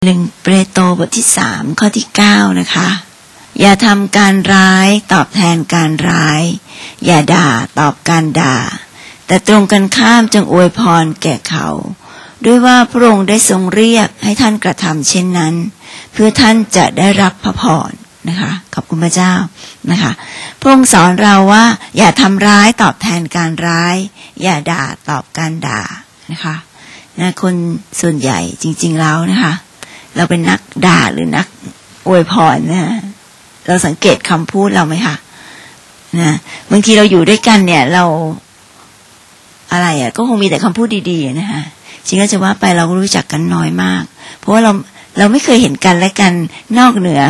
1 เปโตรบทที่3ข้อที่9นะคะอย่าทำการร้ายตอบแทนการร้ายอย่าด่าตอบการด่าแต่ตรงกันข้ามจงอวยพรแก่เขาด้วยว่าพระองค์ได้ทรงเรียกให้ท่านกระทำเช่นนั้นเพื่อท่านจะได้รับพระพรนะคะขอบคุณพระเจ้านะคะพระองค์สอนเราว่าอย่าทำร้ายตอบแทนการร้ายอย่าด่าตอบการด่านะคะคนส่วนใหญ่จริงๆแล้วนะคะเราเป็นนักด่าหรือนักอวยพรนะเราสังเกตคำพูดเราไหมคะนะบางทีเราอยู่ด้วยกันเนี่ยเราอะไรก็คงมีแต่คำพูดดีๆนะคะจริงก็จะว่าไปเรารู้จักกันน้อยมากเพราะว่าเราไม่เคยเห็นกันและกันนอกเหนือ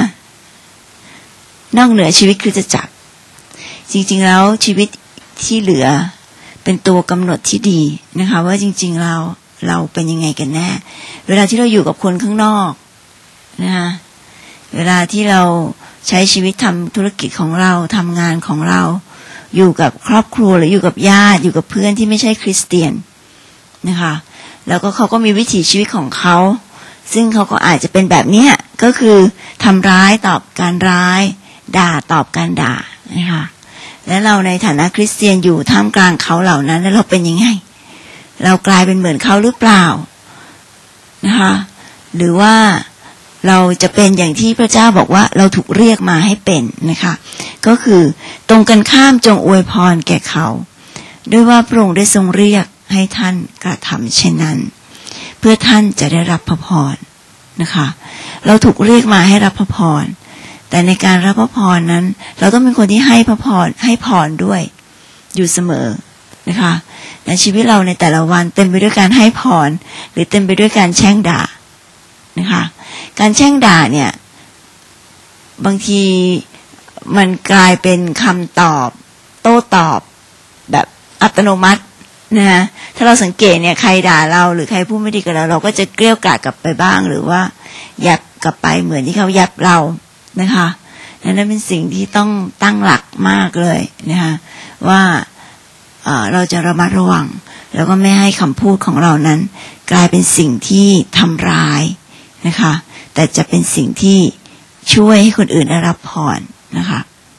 ชีวิตคริสตจักรจริงๆแล้วชีวิตที่เหลือเป็นตัวกำหนดที่ดีนะคะว่าจริงๆเราเป็นยังไงกันแน่เวลาที่เราอยู่กับคนข้างนอกนะคะเวลาที่เราใช้ชีวิตทำธุรกิจของเราทำงานของเราอยู่กับครอบครัวหรืออยู่กับญาติอยู่กับเพื่อนที่ไม่ใช่คริสเตียนนะคะแล้วก็เขาก็มีวิถีชีวิตของเขาซึ่งเขาก็อาจจะเป็นแบบนี้ก็คือทำร้ายตอบการร้ายด่าตอบการด่านะคะและเราในฐานะคริสเตียนอยู่ท่ามกลางเขาเหล่านั้นแล้วเราเป็นยังไงเรากลายเป็นเหมือนเขาหรือเปล่านะคะหรือว่าเราจะเป็นอย่างที่พระเจ้าบอกว่าเราถูกเรียกมาให้เป็นนะคะก็คือตรงกันข้ามจงอวยพรแก่เขาด้วยว่าพระองค์ได้ทรงเรียกให้ท่านกระทำเช่นนั้นเพื่อท่านจะได้รับพระพรนะคะเราถูกเรียกมาให้รับพระพรแต่ในการรับพระพรนั้นเราต้องเป็นคนที่ให้พระพรให้พรด้วยอยู่เสมอนะคะในชีวิตเราในแต่ละวันเต็มไปด้วยการให้พรหรือเต็มไปด้วยการแช่งด่านะคะการแช่งด่าเนี่ยบางทีมันกลายเป็นคำตอบโต้ตอบแบบอัตโนมัตินะถ้าเราสังเกตเนี่ยใครด่าเราหรือใครพูดไม่ดีกับเราก็จะเกลี้ยกล่อมกลับไปบ้างหรือว่ายับกลับไปเหมือนที่เขายับเรานะคะนั่นเป็นสิ่งที่ต้องตั้งหลักมากเลยนะคะว่าเราจะระมัดระวังแล้วก็ไม่ให้คำพูดของเรานั้นกลายเป็นสิ่งที่ทำร้ายนะคะแต่จะเป็นสิ่งที่ช่วยให้คนอื่นได้รับพรนะคะ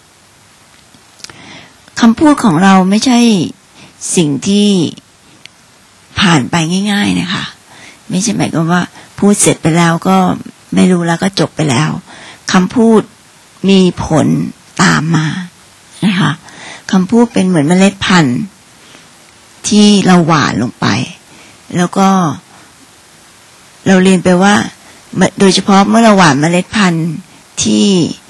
คำพูดของเราไม่ใช่สิ่งที่ผ่านไปง่ายๆนะคะไม่ใช่หมายความว่าพูดเสร็จไปแล้วก็ไม่รู้แล้วก็จบไปแล้วคำพูดมีผลตามมานะคะคำพูดเป็นเหมือนเมล็ดพันธุ์ที่เราหว่านลงไปแล้วก็เราเรียนไปว่าโดยเฉพาะเมื่อเราหว่านเมล็ดพันธุ์ที่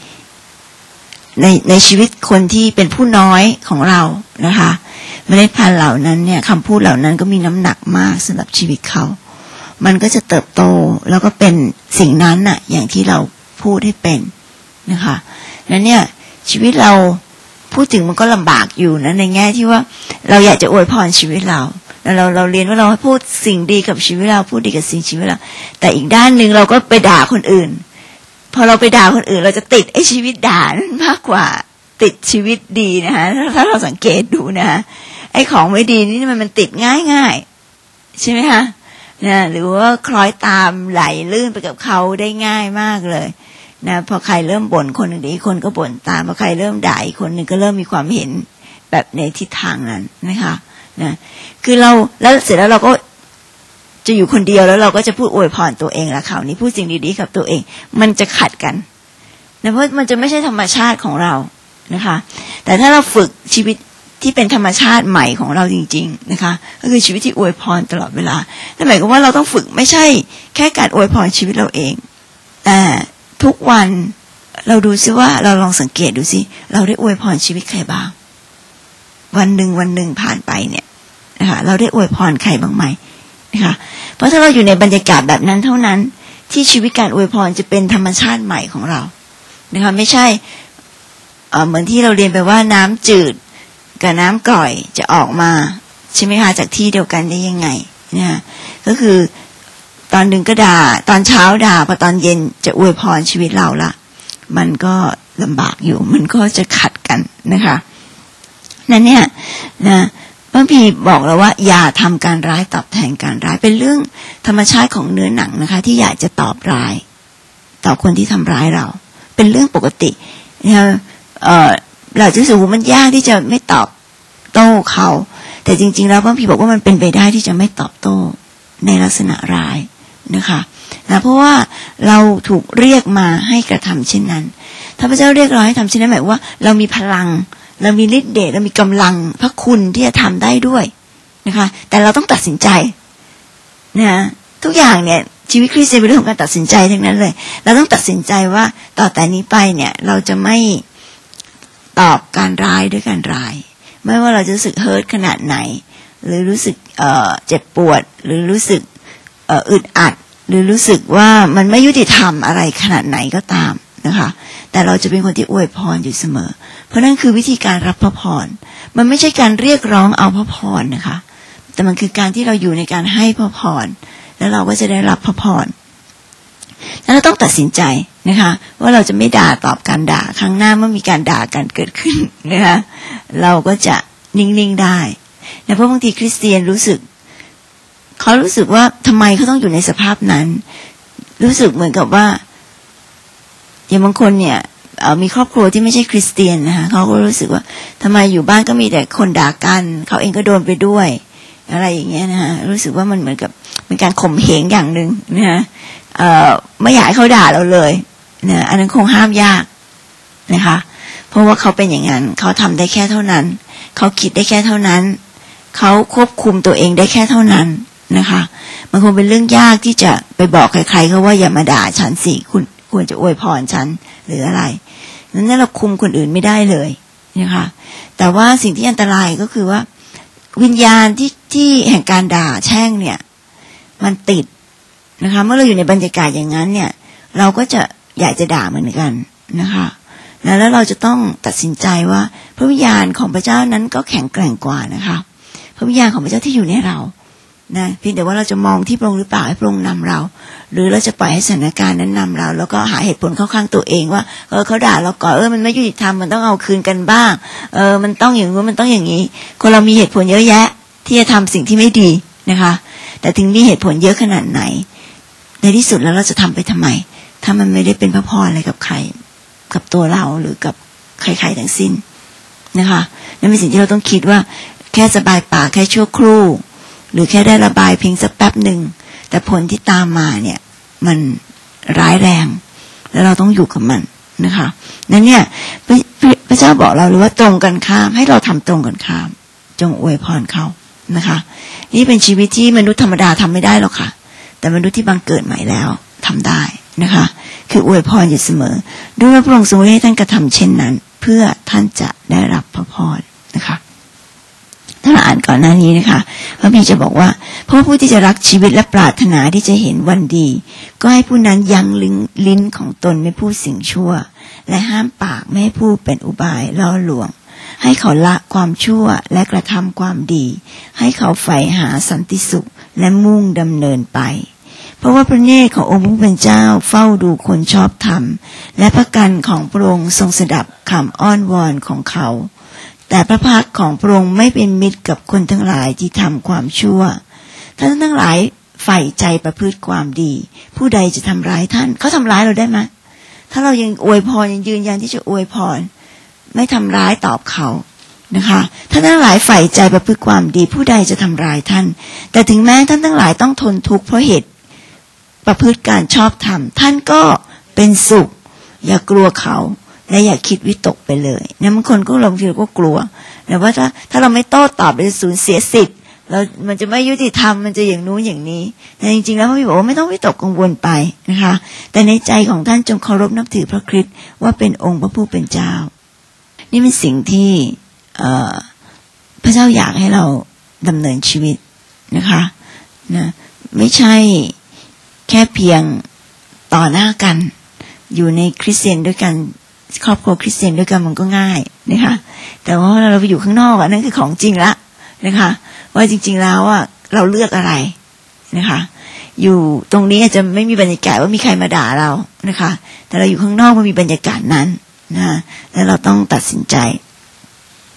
ในชีวิตคนที่เป็นผู้น้อยของเรานะคะเมล็ดพันธุ์เหล่านั้นเนี่ยคำพูดเหล่านั้นก็มีน้ำหนักมากสำหรับชีวิตเขามันก็จะเติบโตแล้วก็เป็นสิ่งนั้นน่ะอย่างที่เราพูดให้เป็นนะคะนั้นเนี่ยชีวิตเราพูดถึงมันก็ลำบากอยู่นะในแง่ที่ว่าเราอยากจะอวยพรชีวิตเราแล้วเราเรียนว่าเราพูดสิ่งดีกับชีวิตเราพูดดีกับสิ่งชีวิตเราแต่อีกด้านนึงเราก็ไปด่าคนอื่นพอเราไปด่าคนอื่นเราจะติดไอ้ชีวิตด่านั้นมากกว่าติดชีวิตดีนะคะถ้าเราสังเกตดูนะคะไอ้ของไม่ดีนี่มันติดง่ายๆใช่ไหมคะนะหรือว่าคล้อยตามไหลลื่นไปกับเขาได้ง่ายมากเลยนะพอใครเริ่มบ่นคนหนึ่งอีกคนก็บ่นตามพอใครเริ่มด่าอีกคนหนึ่งก็เริ่มมีความเห็นแบบในทิศทางนั้นนะคะนะคือเราแล้วเสร็จแล้วเราก็จะอยู่คนเดียวแล้วเราก็จะพูดอวยพรตัวเองละคราวนี้พูดสิ่งดีๆกับตัวเองมันจะขัดกันนะเพราะมันจะไม่ใช่ธรรมชาติของเรานะคะแต่ถ้าเราฝึกชีวิตที่เป็นธรรมชาติใหม่ของเราจริงๆนะคะก็คือชีวิตที่อวยพรตลอดเวลานั่นหมายความว่าเราต้องฝึกไม่ใช่แค่การอวยพรชีวิตเราเองแต่ทุกวันเราดูซิว่าเราลองสังเกตดูซิเราได้อวยพรชีวิตใครบ้างวันหนึ่งผ่านไปเนี่ยนะคะเราได้อวยพรใครบ้างไหมนะคะเพราะถ้าเราอยู่ในบรรยากาศแบบนั้นเท่านั้นที่ชีวิตการอวยพรจะเป็นธรรมชาติใหม่ของเรานะคะไม่ใช่เหมือนที่เราเรียนไปว่าน้ำจืดกับน้ำกร่อยจะออกมาใช่ไหมคะจากที่เดียวกันได้ยังไงนะก็คือตอนหนึ่งก็ด่าตอนเช้าด่าพอตอนเย็นจะอวยพรชีวิตเราละมันก็ลำบากอยู่มันก็จะขัดกันนะคะนั่นเนี่ยนะพระคัมภีร์บอกเราว่าอย่าทำการร้ายตอบแทนการร้ายเป็นเรื่องธรรมชาติของเนื้อหนังนะคะที่อยากจะตอบร้ายต่อคนที่ทำร้ายเราเป็นเรื่องปกตินะเราจะรู้สึกว่ามันยากที่จะไม่ตอบโต้เขาแต่จริงๆแล้วพระคัมภีร์บอกว่ามันเป็นไปได้ที่จะไม่ตอบโต้ในลักษณะร้ายนะคะนะเพราะว่าเราถูกเรียกมาให้กระทำเช่นนั้นถ้าพระเจ้าเรียกเราให้ทำเช่นนั้นหมายว่าเรามีพลังเรามีฤทธิ์เดชเรามีกำลังพระคุณที่จะทำได้ด้วยนะคะแต่เราต้องตัดสินใจนะทุกอย่างเนี่ยชีวิตคริสเตียนเป็นเรื่องของการตัดสินใจทั้งนั้นเลยเราต้องตัดสินใจว่าต่อแต่นี้ไปเนี่ยเราจะไม่ตอบการร้ายด้วยการร้ายไม่ว่าเราจะรู้สึกเฮิร์ตขนาดไหนหรือรู้สึกเจ็บปวดหรือรู้สึกอึดอัดหรือรู้สึกว่ามันไม่ยุติธรรมอะไรขนาดไหนก็ตามนะคะแต่เราจะเป็นคนที่อวยพรอยู่เสมอเพราะนั่นคือวิธีการรับพระพรมันไม่ใช่การเรียกร้องเอาพระพรนะคะแต่มันคือการที่เราอยู่ในการให้พระพรแล้วเราก็จะได้รับพระพรแล้วเราต้องตัดสินใจนะคะว่าเราจะไม่ด่าตอบการด่าครั้งหน้าเมื่อมีการด่ากันเกิดขึ้นนะคะเราก็จะนิ่งๆได้นะเพราะบางทีคริสเตียนรู้สึกว่าทำไมเขาต้องอยู่ในสภาพนั้นรู้สึกเหมือนกับว่าอย่างบางคนเนี่ยมีครอบครัวที่ไม่ใช่คริสเตียนนะคะเขาก็รู้สึกว่าทำไมอยู่บ้านก็มีแต่คนด่ากันเขาเองก็โดนไปด้วยอะไรอย่างเงี้ยนะคะรู้สึกว่ามันเหมือนกับเป็นการข่มเหงอย่างนึงนะคะไม่อยากให้เขาด่าเราเลยนะอันนั้นคงห้ามยากนะคะเพราะว่าเขาเป็นอย่างนั้นเขาทำได้แค่เท่านั้นเขาคิดได้แค่เท่านั้นเขาควบคุมตัวเองได้แค่เท่านั้นนะคะมันคงเป็นเรื่องยากที่จะไปบอกใครๆเขาว่าอย่ามาด่าฉันสิคุณควรจะอวยพรฉันหรืออะไรนั้นเราคุมคนอื่นไม่ได้เลยนะคะแต่ว่าสิ่งที่อันตรายก็คือว่าวิญญาณที่แห่งการด่าแช่งเนี่ยมันติดนะคะเมื่อเราอยู่ในบรรยากาศอย่างนั้นเนี่ยเราก็จะอยากจะด่าเหมือนกันนะคะแล้วเราจะต้องตัดสินใจว่าพระวิญญาณของพระเจ้านั้นก็แข็งแกร่งกว่านะคะพระวิญญาณของพระเจ้าที่อยู่ในเรานะเพียงแต่ว่าเราจะมองที่พระองค์หรือเปล่าให้พระองค์นำเราหรือเราจะปล่อยให้สถานการณ์นั้นนำเราแล้วก็หาเหตุผลเข้าข้างตัวเองว่าเขาด่าเราก่อนมันไม่ยุติธรรมมันต้องเอาคืนกันบ้างมันต้องอย่างนู้นมันต้องอย่างนี้คนเรามีเหตุผลเยอะแยะที่จะทำสิ่งที่ไม่ดีนะคะแต่ถึงมีเหตุผลเยอะขนาดไหนในที่สุดแล้วเราจะทำไปทำไมถ้ามันไม่ได้เป็นพระพรอะไรกับใครกับตัวเราหรือกับใครๆทั้งสิ้นนะคะนั่นเป็นสิ่งที่เราต้องคิดว่าแค่สบายปากแค่ชั่วครู่หรือแค่ได้ระบายเพียงสักแป๊บหนึ่งแต่ผลที่ตามมาเนี่ยมันร้ายแรงแล้วเราต้องอยู่กับมันนะคะนั่นเนี่ยพระเจ้าบอกเราเลยว่าตรงกันข้ามให้เราทำตรงกันข้ามจงอวยพรเขานะคะนี่เป็นชีวิตที่มนุษย์ธรรมดาทำไม่ได้หรอกค่ะแต่มนุษย์ที่บังเกิดใหม่แล้วทำได้นะคะคืออวยพรอยู่เสมอด้วยว่าพระองค์ทรงให้ท่านกระทำเช่นนั้นเพื่อท่านจะได้รับพระพรนะคะถ้าเราอ่านก่อนหน้านี้นะคะพระบิดาจะบอกว่าเพราะผู้ที่จะรักชีวิตและปรารถนาที่จะเห็นวันดีก็ให้ผู้นั้นยั้งลิ้นของตนไม่พูดสิ่งชั่วและห้ามปากไม่ให้พูดเป็นอุบายล่อลวงให้เขาละความชั่วและกระทำความดีให้เขาใฝ่หาสันติสุขและมุ่งดำเนินไปเพราะว่าพระเนตรขององค์ผู้เป็นเจ้าเฝ้าดูคนชอบธรรมและพระกันของพระองค์ทรงสดับคำอ้อนวอนของเขาแต่พระพักของพระองค์ไม่เป็นมิตรกับคนทั้งหลายที่ทำความชั่วท่านทั้งหลายใฝ่ใจประพฤติความดีผู้ใดจะทำร้ายท่านเขาทำร้ายเราได้ไหมถ้าเรายังอวยพรยังยืนยันที่จะอวยพรไม่ทำร้ายตอบเขานะคะท่านทั้งหลายใฝ่ใจประพฤติความดีผู้ใดจะทำร้ายท่านแต่ถึงแม้ท่านทั้งหลายต้องทนทุกข์เพราะเหตุประพฤติการชอบธรรมท่านก็เป็นสุขอย่ากลัวเขาและอย่าคิดวิตกไปเลยนะบางคนก็ลงทีก็กลัวแต่ว่าถ้าเราไม่โต้ตอบเราจะสูญเสียสิทธิ์มันจะไม่ยุติธรรมมันจะอย่างนู้นอย่างนี้แต่จริงๆแล้วพระบิดาบอกว่าไม่ต้องวิตกกังวลไปนะคะแต่ในใจของท่านจงเคารพนับถือพระคริสต์ว่าเป็นองค์พระผู้เป็นเจ้านี่เป็นสิ่งที่พระเจ้าอยากให้เราดำเนินชีวิตนะคะนะไม่ใช่แค่เพียงต่อหน้ากันอยู่ในคริสเตียนด้วยกันครอบครัวคริสเตียนด้วยกันมันก็ง่ายนะคะแต่ว่าเราไปอยู่ข้างนอกนั่นคือของจริงละนะคะว่าจริงๆแล้วเราเลือกอะไรนะคะอยู่ตรงนี้อาจจะไม่มีบรรยากาศว่ามีใครมาด่าเรานะคะแต่เราอยู่ข้างนอกมันมีบรรยากาศนั้นนะแล้วเราต้องตัดสินใจ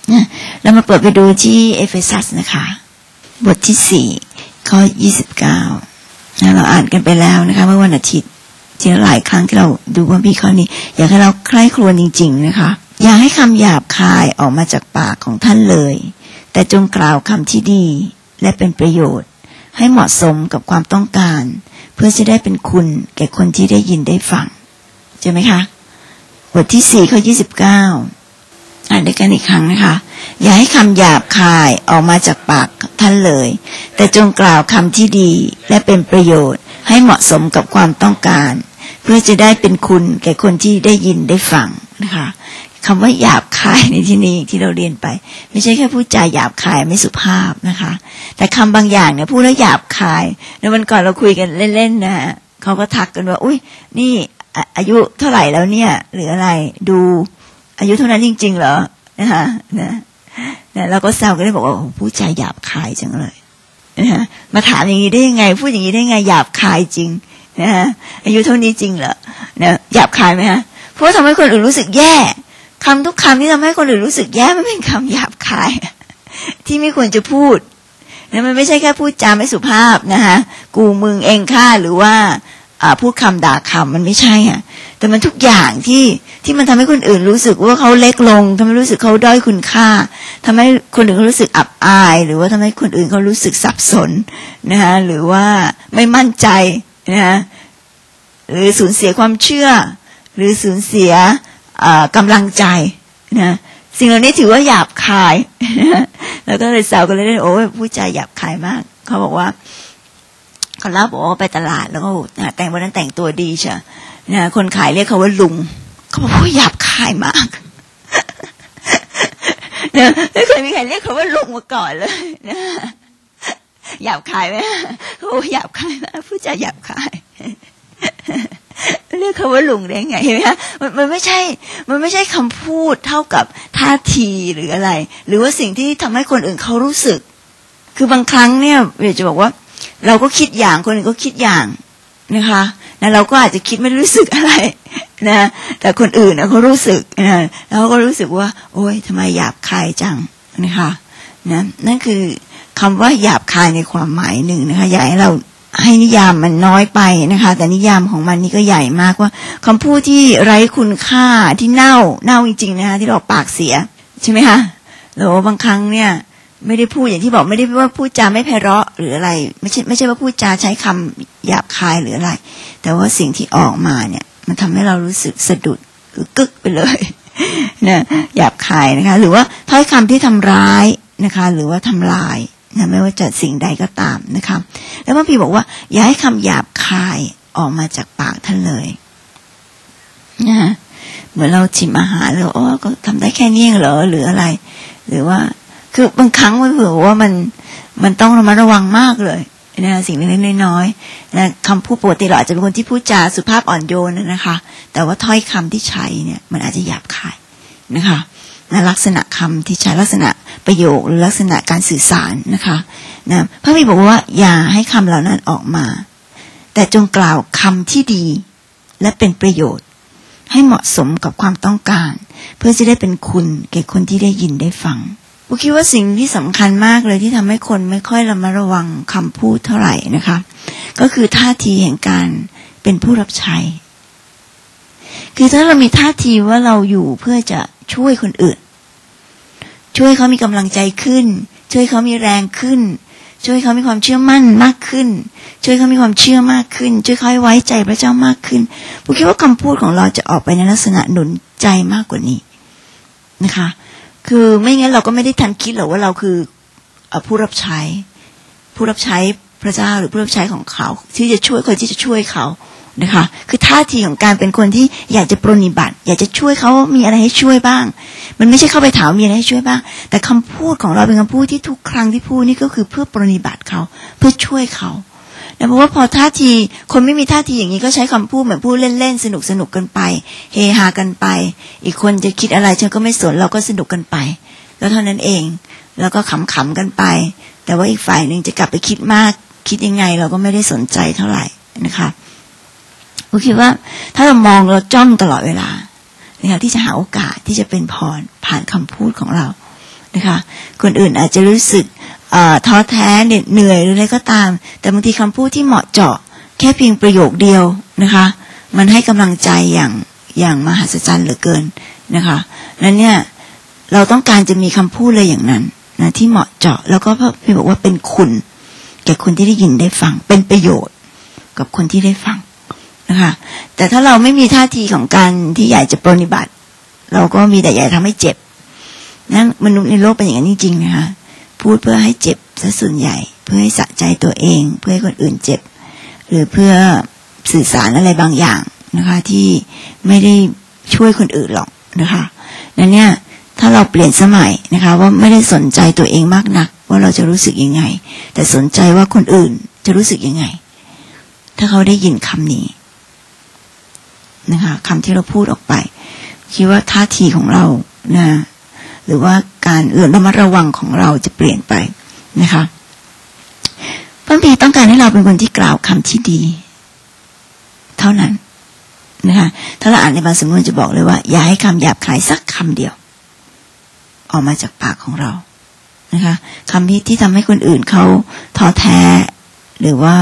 เรามาเปิดไปดูที่เอเฟซัสนะคะบทที่4ข้อ29เราอ่านกันไปแล้วนะคะเมื่อวันอาทิตย์ที่หลายครั้งที่เราดูว่าพี่ข้อนี้อยากให้เราใคร่ครวญจริงๆนะคะอย่าให้คำหยาบคายออกมาจากปากของท่านเลยแต่จงกล่าวคำที่ดีและเป็นประโยชน์ให้เหมาะสมกับความต้องการเพื่อจะได้เป็นคุณแก่คนที่ได้ยินได้ฟังใช่ไหมคะบทที่4ข้อ29อ่านด้วยกันอีกครั้งนะคะอย่าให้คำหยาบคายออกมาจากปากท่านเลยแต่จงกล่าวคำที่ดีและเป็นประโยชน์ให้เหมาะสมกับความต้องการเพื่อจะได้เป็นคุณแก่คนที่ได้ยินได้ฟังนะคะคำว่าหยาบคายในที่นี้ที่เราเรียนไปไม่ใช่แค่พูดจาหยาบคายไม่สุภาพนะคะแต่คำบางอย่างเนี่ยพูดแล้วหยาบคายในวันก่อนเราคุยกันเล่นๆนะฮะเขาก็ทักกันว่าอุ้ยนี่อายุเท่าไหร่แล้วเนี่ยหรืออะไรดูอายุเท่านั้นจริงๆเหรอนะคะนะเราก็แซวกันได้บอกว่าพูดจาหยาบคายจังเลยนะมาถามอย่างนี้ได้ยังไงพูดอย่างนี้ได้ไงหยาบคายจริงนะอายุเท่านี้จริงเหรอนะหยาบคายไหมฮะเพราะทำให้คนอื่นรู้สึกแย่คำทุกคำที่ทำให้คนอื่นรู้สึกแย่มันเป็นคำหยาบคายที่ไม่ควรจะพูดนะมันไม่ใช่แค่พูดจาไม่สุภาพนะคะกูมึงเองข้าหรือว่าพูดคำด่าคำมันไม่ใช่อ่ะแต่มันทุกอย่างที่มันทำให้คนอื่นรู้สึกว่าเขาเล็กลงทำให้รู้สึกเขาด้อยคุณค่าทำให้คนอื่นเขารู้สึกอับอายหรือว่าทำให้คนอื่นเขารู้สึกสับสนนะคะหรือว่าไม่มั่นใจนะคะหรือสูญเสียความเชื่อหรือสูญเสียกำลังใจนะสิ่งเหล่านี้ถือว่าหยาบคายแล้วก็เลยแซวกันเลยโอ้ยพูดจาหยาบคายมากเขาบอกว่าเขาเล่าบอกว่าไปตลาดแล้วก็แต่งวันนั้นแต่งตัวดีใช่นะคนขายเรียกเขาว่าลุงเขาบอกว่าหยาบคายมากนะไม่เคยมีใครเรียกเขาว่าลุงมาก่อนเลยนะหยาบคายไหมเขาบอกหยาบคายมากพูดจาหยาบคายเรียกเขาว่าลุงได้ไงเห็นไหมคะมันไม่ใช่คำพูดเท่ากับท่าทีหรืออะไรหรือว่าสิ่งที่ทำให้คนอื่นเขารู้สึกคือบางครั้งเนี่ยอยากจะบอกว่าเราก็คิดอย่างคนอื่นก็คิดอย่างนะคะนะเราก็อาจจะคิดไม่รู้สึกอะไรนะแต่คนอื่นนะเขารู้สึกนะแล้วก็รู้สึกว่าโอ๊ยทำไมหยาบคายจังนะคะนะนั่นคือคำว่าหยาบคายในความหมายหนึ่งนะคะอยากให้เราให้นิยามมันน้อยไปนะคะแต่นิยามของมันนี่ก็ใหญ่มากว่าคำพูดที่ไร้คุณค่าที่เน่าจริงๆนะคะที่เราปากเสียใช่ไหมคะแล้วบางครั้งเนี่ยไม่ได้พูดอย่างที่บอกไม่ได้ว่าพูดจาไม่ไพเราะหรืออะไรไม่ใช่ว่าพูดจาใช้คำหยาบคายหรืออะไรแต่ว่าสิ่งที่ออกมาเนี่ยมันทำให้เรารู้สึกสะดุดหรือกึกไปเลยนะหยาบคายนะคะหรือว่าถ้อยคำที่ทำร้ายนะคะหรือว่าทำลายนะไม่ว่าจะสิ่งใดก็ตามนะคะแล้วพระพี่บอกว่าอย่าให้คำหยาบคายออกมาจากปากท่านเลยนะเหมือนเราชิมอาหารแล้วก็ทำได้แค่นี้เหรอหรืออะไรหรือว่าคือบางครั้งมันเผื่อว่ามันต้องระมัดระวังมากเลยนะสิ่งเล็กๆน้อยๆนะคำพูดปกติเราอาจจะเป็นคนที่พูดจาสุภาพอ่อนโยนนะคะแต่ว่าถ้อยคำที่ใช้เนี่ยมันอาจจะหยาบคายนะคะนะลักษณะคำที่ใช้ลักษณะประโยคหรือลักษณะการสื่อสารนะคะนะพระบิดาบอกว่าอย่าให้คำเหล่านั้นออกมาแต่จงกล่าวคำที่ดีและเป็นประโยชน์ให้เหมาะสมกับความต้องการเพื่อจะได้เป็นคุณแก่คนที่ได้ยินได้ฟังผมคิดว่าสิ่งที่สำคัญมากเลยที่ทำให้คนไม่ค่อยระมัดระวังคำพูดเท่าไหร่นะคะก็คือท่าทีแห่งการเป็นผู้รับใช้คือถ้าเรามีท่าทีว่าเราอยู่เพื่อจะช่วยคนอื่นช่วยเขามีกำลังใจขึ้นช่วยเขามีแรงขึ้นช่วยเขามีความเชื่อมั่นมากขึ้นช่วยเขามีความเชื่อมากขึ้นช่วยเขาให้ไว้ใจพระเจ้ามากขึ้นผมคิดว่าคำพูดของเราจะออกไปในลักษณะหนุนใจมากกว่านี้นะคะคือไม่งั้นเราก็ไม่ได้ทันคิดหรอกว่าเราคือผู้รับใช้พระเจ้าหรือผู้รับใช้ของเขาที่จะช่วยคนที่จะช่วยเขานะคะคือท่าทีของการเป็นคนที่อยากจะปรนนิบัติอยากจะช่วยเขามีอะไรให้ช่วยบ้างมันไม่ใช่เข้าไปถามมีอะไรให้ช่วยบ้างแต่คำพูดของเราเป็นคำพูดที่ทุกครั้งที่พูดนี่ก็คือเพื่อปรนนิบัติเขาเพื่อช่วยเขาแต่เพราะว่าพอท่าทีคนไม่มีท่าทีอย่างนี้ก็ใช้คำพูดเหมือนพูดเล่นๆสนุกกันไปเฮฮากันไปอีกคนจะคิดอะไรฉันก็ไม่สนเราก็สนุกกันไปแล้วเท่านั้นเองแล้วก็ขำๆกันไปแต่ว่าอีกฝ่ายนึงจะกลับไปคิดมากคิดยังไงเราก็ไม่ได้สนใจเท่าไหร่นะคะผมคิดว่าถ้าเรามองเราจ้องตลอดเวลานะคะที่จะหาโอกาสที่จะเป็นพรผ่านคำพูดของเรานะคะคนอื่นอาจจะรู้สึกท้อแท้เหนื่อยหรืออะไรก็ตามแต่บางทีคำพูดที่เหมาะเจาะแค่เพียงประโยคเดียวนะคะมันให้กำลังใจอย่างมหัศจรรย์เหลือเกินนะคะนั้นเนี่ยเราต้องการจะมีคำพูดอะไรอย่างนั้นนะที่เหมาะเจาะแล้วก็พี่บอกว่าเป็นคุณแก่คนที่ได้ยินได้ฟังเป็นประโยชน์กับคนที่ได้ฟังนะคะแต่ถ้าเราไม่มีท่าทีของการที่อยากจะปฏิบัติเราก็มีแต่อยากทำให้เจ็บนั่นมนุษย์ในโลกเป็นอย่างนั้นจริงๆนะคะพูดเพื่อให้เจ็บซะส่วนใหญ่เพื่อให้สะใจตัวเองเพื่อให้คนอื่นเจ็บหรือเพื่อสื่อสารอะไรบางอย่างนะคะที่ไม่ได้ช่วยคนอื่นหรอกนะคะนั้นเนี่ยถ้าเราเปลี่ยนสมัยนะคะว่าไม่ได้สนใจตัวเองมากนักว่าเราจะรู้สึกยังไงแต่สนใจว่าคนอื่นจะรู้สึกยังไงถ้าเขาได้ยินคำนี้นะคะคำที่เราพูดออกไปคิดว่าท่าทีของเรานะหรือว่าการระมัดระวังของเราจะเปลี่ยนไปนะคะพระบิดาต้องการให้เราเป็นคนที่กล่าวคำที่ดีเท่านั้นนะคะถ้าเราอ่านในบางสำนวนจะบอกเลยว่าอย่าให้คำหยาบคายสักคำเดียวออกมาจากปากของเรานะคะคำที่ทำให้คนอื่นเขาท้อแท้หรือว่า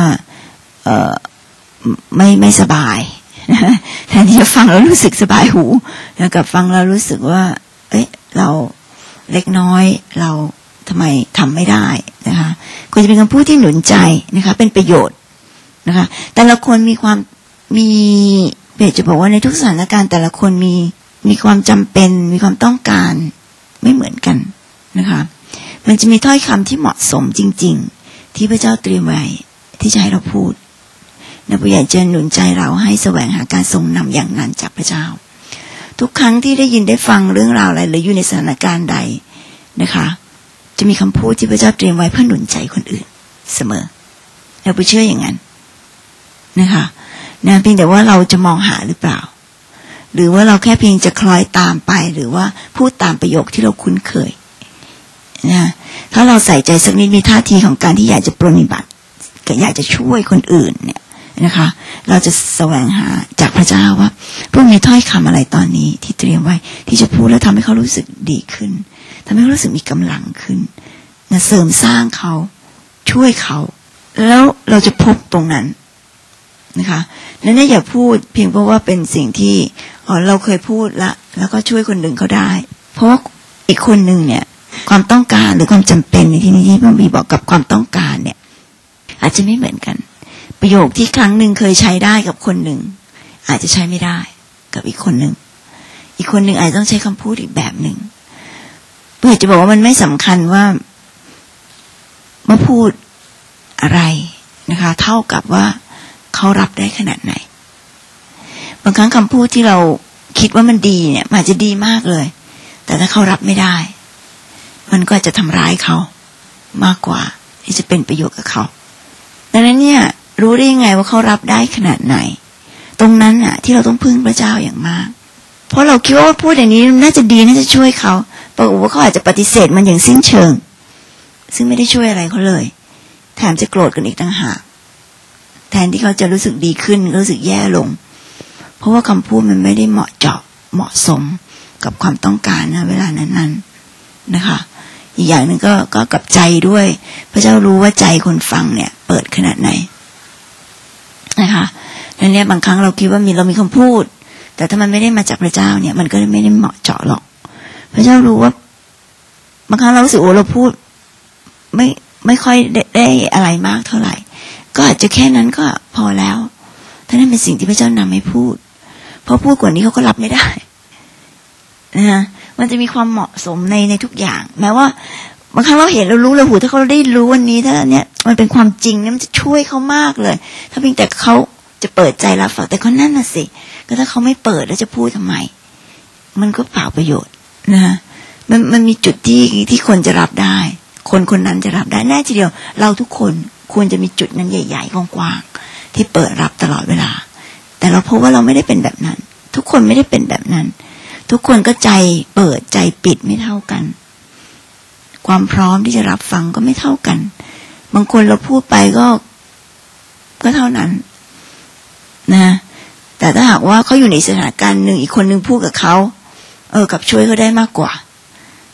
ไม่สบายแทนที่จะฟังแล้วรู้สึกสบายหูแล้วกับฟังแล้วรู้สึกว่าเอ๊ะเราเล็กน้อยเราทำไมทำไม่ได้นะคะควรจะเป็นคำพูดที่หนุนใจนะคะเป็นประโยชน์นะคะแต่ละคนมีเพื่อจะบอกว่าในทุกสถานการณ์แต่ละคนมีความจำเป็นมีความต้องการไม่เหมือนกันนะคะมันจะมีถ้อยคำที่เหมาะสมจริงๆที่พระเจ้าเตรียมไว้ที่จะให้เราพูดนะผู้ใหญ่จะหนุนใจเราให้แสวงหาการทรงนำอย่างนั้นจากพระเจ้าทุกครั้งที่ได้ยินได้ฟังเรื่องราวอะไรหรืออยู่ในสถานการณ์ใดนะคะจะมีคำพูดที่พระเจ้าเตรียมไว้เพื่อหนุนใจคนอื่นเสมอเราไปเชื่ออย่างนั้นนะคะนะเพียงแต่ว่าเราจะมองหาหรือเปล่าหรือว่าเราแค่เพียงจะคล้อยตามไปหรือว่าพูดตามประโยคที่เราคุ้นเคยนะถ้าเราใส่ใจสักนิดมีท่าทีของการที่อยากจะปฏิบัติก็อยากจะช่วยคนอื่นเนี่ยนะคะเราจะแสวงหาจากพระเจ้าว่าพวกมีถ้อยคำอะไรตอนนี้ที่เตรียมไว้ที่จะพูดแล้วทำให้เขารู้สึกดีขึ้นทำให้เขารู้สึกมีกำลังขึ้นนะเสริมสร้างเขาช่วยเขาแล้วเราจะพบตรงนั้นนะคะนั่นอย่าพูดเพียงเพราะว่าเป็นสิ่งที่เราเคยพูดแล้วก็ช่วยคนหนึ่งเขาได้เพราะว่าอีกคนหนึ่งเนี่ยความต้องการหรือความจำเป็นในที่นี้ที่พระบิดาบอกกับความต้องการเนี่ยอาจจะไม่เหมือนกันประโยคที่ครั้งหนึ่งเคยใช้ได้กับคนหนึ่งอาจจะใช้ไม่ได้กับอีกคนหนึ่งอีกคนหนึ่งอาจจะต้องใช้คำพูดอีกแบบหนึ่งเพื่อจะบอกว่ามันไม่สำคัญว่าเมื่อพูดอะไรนะคะเท่ากับว่าเขารับได้ขนาดไหนบางครั้งคำพูดที่เราคิดว่ามันดีเนี่ยอาจจะดีมากเลยแต่ถ้าเขารับไม่ได้มันก็จะทำร้ายเขามากกว่าที่จะเป็นประโยชน์กับเขาดังนั้นเนี่ยรู้ได้ยังไงว่าเขารับได้ขนาดไหนตรงนั้นน่ะที่เราต้องพึ่งพระเจ้าอย่างมากเพราะเราคิดว่าพูดอย่างนี้น่าจะดีน่าจะช่วยเขาปรากฏว่าเขาอาจจะปฏิเสธมันอย่างสิ้นเชิงซึ่งไม่ได้ช่วยอะไรเขาเลยแถมจะโกรธกันอีกต่างหากแทนที่เขาจะรู้สึกดีขึ้นรู้สึกแย่ลงเพราะว่าคำพูดมันไม่ได้เหมาะเจาะเหมาะสมกับความต้องการนะเวลานั้นๆนะคะอีกอย่างหนึ่งก็กับใจด้วยพระเจ้ารู้ว่าใจคนฟังเนี่ยเปิดขนาดไหนนะคะดังนั้นบางครั้งเราคิดว่าเรามีคำพูดแต่ถ้ามันไม่ได้มาจากพระเจ้าเนี่ยมันก็ไม่ได้เหมาะเจาะหรอกพระเจ้ารู้ว่าบางครั้งเรารู้สึกเราพูดไม่ค่อยได้อะไรมากเท่าไหร่ก็อาจจะแค่นั้นก็พอแล้วถ้านั่นเป็นสิ่งที่พระเจ้านำให้พูดเพราะพูดกว่านี้เขาก็รับไม่ได้นะมันจะมีความเหมาะสมในทุกอย่างแม้ว่าบางครั้งเราเห็นเรารู้เลยหูถ้าเขาได้รู้วันนี้ถ้าเนี่ยมันเป็นความจริงเนี่ยมันจะช่วยเขามากเลยถ้าเพียงแต่เขาจะเปิดใจรับฟังแต่เขานั่นน่ะสิก็ถ้าเขาไม่เปิดแล้วจะพูดทำไมมันก็เปล่าประโยชน์นะมันมีจุดที่คนจะรับได้คนนั้นจะรับได้แน่ทีเดียวเราทุกคนควรจะมีจุดนั้นใหญ่ๆกว้างๆที่เปิดรับตลอดเวลาแต่เราพบว่าเราไม่ได้เป็นแบบนั้นทุกคนไม่ได้เป็นแบบนั้นทุกคนก็ใจเปิดใจปิดไม่เท่ากันความพร้อมที่จะรับฟังก็ไม่เท่ากันบางคนเราพูดไปก็เท่านั้นนะแต่ถ้าหากว่าเขาอยู่ในสถานการณ์หนึ่งอีกคนนึงพูดกับเขากับช่วยเขาได้มากกว่า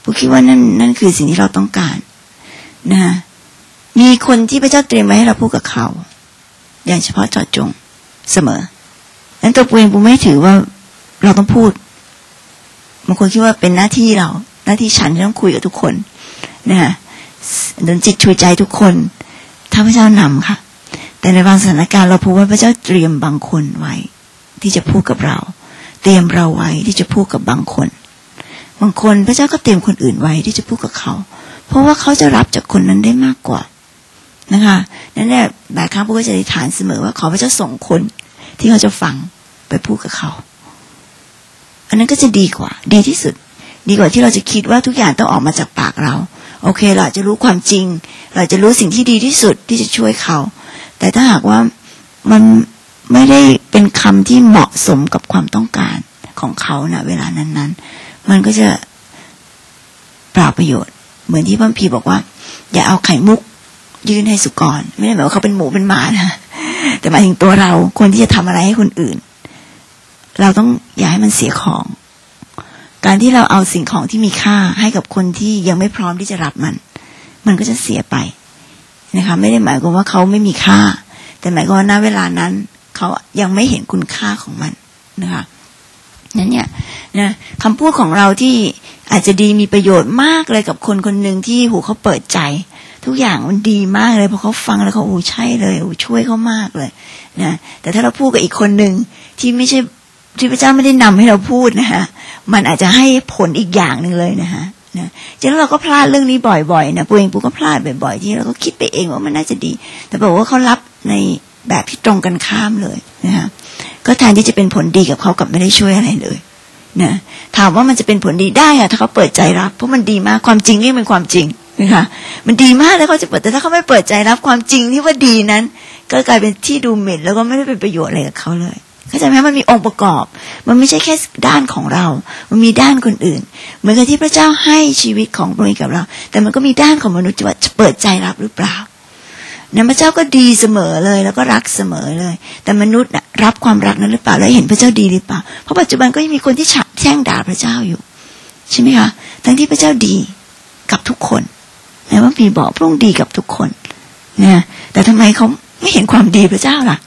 ผมคิดว่านั่นคือสิ่งที่เราต้องการนะมีคนที่พระเจ้าเตรียมไว้ให้เราพูดกับเขาอย่างเฉพาะเจาะจงเสมอนั้นตัวปูเองปูไม่ถือว่าเราต้องพูดบางคนคิดว่าเป็นหน้าที่เราหน้าที่ฉันที่ต้องคุยกับทุกคนนะดลจิตชูใจทุกคนถ้าพระเจ้านำค่ะแต่ในบางสถานการณ์เราพบว่าพระเจ้าเตรียมบางคนไว้ที่จะพูดกับเราเตรียมเราไว้ที่จะพูดกับบางคนพระเจ้าก็เตรียมคนอื่นไว้ที่จะพูดกับเขาเพราะว่าเขาจะรับจากคนนั้นได้มากกว่านะคะนั่นแหละหลายครั้งพวกก็จะอธิษฐานเสมอว่าขอพระเจ้าส่งคนที่เขาจะฟังไปพูดกับเขาอันนั้นก็จะดีกว่าดีที่สุดดีกว่าที่เราจะคิดว่าทุกอย่างต้องออกมาจากปากเราโอเคเราจะรู้ความจริงเราจะรู้สิ่งที่ดีที่สุดที่จะช่วยเขาแต่ถ้าหากว่ามันไม่ได้เป็นคำที่เหมาะสมกับความต้องการของเขาณเวลานั้นๆมันก็จะเปล่าประโยชน์เหมือนที่พระพีบอกว่าอย่าเอาไข่มุกยื่นให้สุกรไม่ได้หมายว่าเขาเป็นหมูเป็นหมานะแต่หมายถึงตัวเราคนที่จะทำอะไรให้คนอื่นเราต้องอย่าให้มันเสียของการที่เราเอาสิ่งของที่มีค่าให้กับคนที่ยังไม่พร้อมที่จะรับมันก็จะเสียไปนะคะไม่ได้หมายความว่าเขาไม่มีค่าแต่หมายความว่าณเวลานั้นเขายังไม่เห็นคุณค่าของมันนะคะนั้นเนี่ยนะคำพูดของเราที่อาจจะดีมีประโยชน์มากเลยกับคนคนหนึ่งที่หูเขาเปิดใจทุกอย่างมันดีมากเลยพอเขาฟังแล้วเขาใช่เลยช่วยเขามากเลยนะแต่ถ้าเราพูดกับอีกคนหนึ่งที่ไม่ใช่ที่พระเจ้าไม่ได้นำให้เราพูดนะคะมันอาจจะให้ผลอีกอย่างนึงเลยนะคะนะฉะนั้นเราก็พลาดเรื่องนี้บ่อยๆนะปูเองปูก็พลาดบ่อยๆที่เราก็คิดไปเองว่ามันน่าจะดีแต่บอกว่าเขารับในแบบที่ตรงกันข้ามเลยนะคะก็แทนที่จะเป็นผลดีกับเขากับไม่ได้ช่วยอะไรเลยนะถามว่ามันจะเป็นผลดีได้ค่ะถ้าเขาเปิดใจรับเพราะมันดีมากความจริงนี่เป็นความจริงนะคะมันดีมากแล้วเขาจะเปิดแต่ถ้าเขาไม่เปิดใจรับความจริงที่ว่าดีนั้นก็กลายเป็นที่ดูหมิ่นแล้วก็ไม่ได้เป็นประโยชน์อะไรกับเขาเลยเข้าใจไหมมันมีองค์ประกอบมันไม่ใช่แค่ด้านของเรามันมีด้านคนอื่นเหมือนกับที่พระเจ้าให้ชีวิตของพระองค์กับเราแต่มันก็มีด้านของมนุษย์ว่าจะเปิดใจรับหรือเปล่านะพระเจ้าก็ดีเสมอเลยแล้วก็รักเสมอเลยแต่มนุษย์น่ะรับความรักนั้นหรือเปล่าแล้วเห็นพระเจ้าดีหรือเปล่าเพราะปัจจุบันก็ยังมีคนที่แช่งด่าพระเจ้าอยู่ใช่ไหมคะทั้งที่พระเจ้าดีกับทุกคนนะว่าพี่บอกพระองค์ดีกับทุกคนนะแต่ทำไมเขาไม่เห็นความดีพระเจ้าล่ะ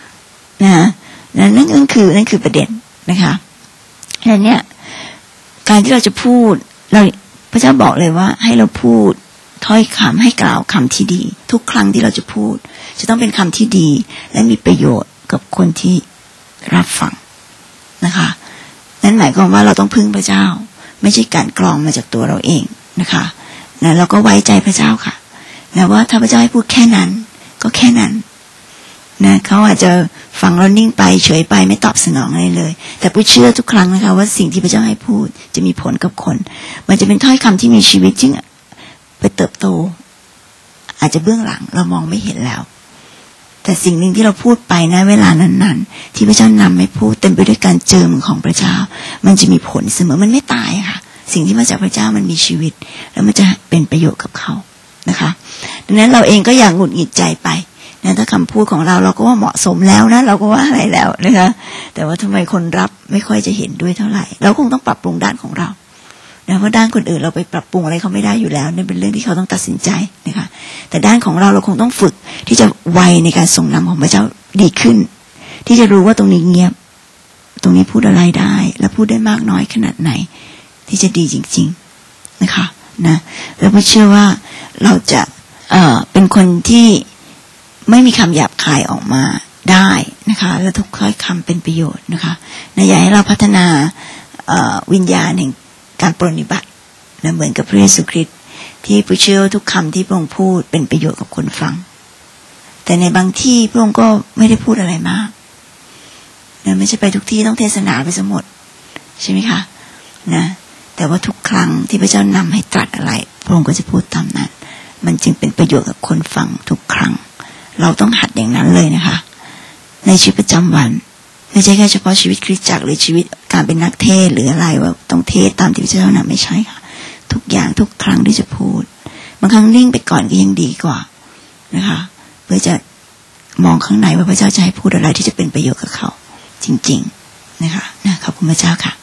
นั่นคือประเด็นนะคะดังนั้นเนี่ยการที่เราจะพูดเราพระเจ้าบอกเลยว่าให้เราพูดถ้อยคำให้กล่าวคำที่ดีทุกครั้งที่เราจะพูดจะต้องเป็นคำที่ดีและมีประโยชน์กับคนที่รับฟังนะคะนั่นหมายความว่าเราต้องพึ่งพระเจ้าไม่ใช่การกรองมาจากตัวเราเองนะคะนะเราก็ไว้ใจพระเจ้าค่ะนะว่าถ้าพระเจ้าให้พูดแค่นั้นก็แค่นั้นนะเขาอาจจะฟังแล้วนิ่งไปเฉยไปไม่ตอบสนองอะไรเลยแต่ผู้เชื่อทุกครั้งนะคะว่าสิ่งที่พระเจ้าให้พูดจะมีผลกับคนมันจะเป็นถ้อยคำที่มีชีวิตจริงไปเติบโตอาจจะเบื้องหลังเรามองไม่เห็นแล้วแต่สิ่งหนึ่งที่เราพูดไปนะเวลานั้นๆที่พระเจ้านำให้พูดเต็มไปด้วยการเจิมของพระเจ้ามันจะมีผลเสมอมันไม่ตายค่ะสิ่งที่มาจากพระเจ้ามันมีชีวิตแล้วมันจะเป็นประโยชน์กับเขานะคะดังนั้นเราเองก็อย่าหงุดหงิดใจไปนะถ้าคำพูดของเราก็ว่าเหมาะสมแล้วนะเราก็ว่าอะไรแล้วนะคะแต่ว่าทำไมคนรับไม่ค่อยจะเห็นด้วยเท่าไหร่เราคงต้องปรับปรุงด้านของเรานะเพราะด้านคนอื่นเราไปปรับปรุงอะไรเขาไม่ได้อยู่แล้วนี่เป็นเรื่องที่เขาต้องตัดสินใจนะคะแต่ด้านของเราคงต้องฝึกที่จะไวในการทรงนำของพระเจ้าดีขึ้นที่จะรู้ว่าตรงนี้เงียบตรงนี้พูดอะไรได้และพูดได้มากน้อยขนาดไหนที่จะดีจริงๆนะคะนะแล้วผมเชื่อว่าเราจะเป็นคนที่ไม่มีคำหยาบคายออกมาได้นะคะและทุกถ้อยคำเป็นประโยชน์นะคะนะอยากให้เราพัฒนาวิญญาณแห่งการปรนนิบัตินะเหมือนกับพระเยซูคริสต์ที่ผู้เชื่อทุกคำที่พระองค์พูดเป็นประโยชน์กับคนฟังแต่ในบางที่พระองค์ก็ไม่ได้พูดอะไรมากนะไม่ใช่ไปทุกที่ต้องเทศนาไปซะหมดใช่ไหมคะนะแต่ว่าทุกครั้งที่พระเจ้านำให้ตรัสอะไรพระองค์ก็จะพูดตามนั้นมันจึงเป็นประโยชน์กับคนฟังทุกครั้งเราต้องหัดอย่างนั้นเลยนะคะในชีวิตประจำวันไม่ใช่แค่เฉพาะชีวิตคริสตจักรหรือชีวิตการเป็นนักเทศหรืออะไรว่าต้องเทศตามที่พระเจ้านำไม่ใช่ค่ะทุกอย่างทุกครั้งที่จะพูดบางครั้งนิ่งไปก่อนก็ยังดีกว่านะคะเพื่อจะมองข้างในว่าพระเจ้าจะให้พูดอะไรที่จะเป็นประโยชน์กับเขาจริงๆนะคะขอบคุณพระเจ้าค่ะ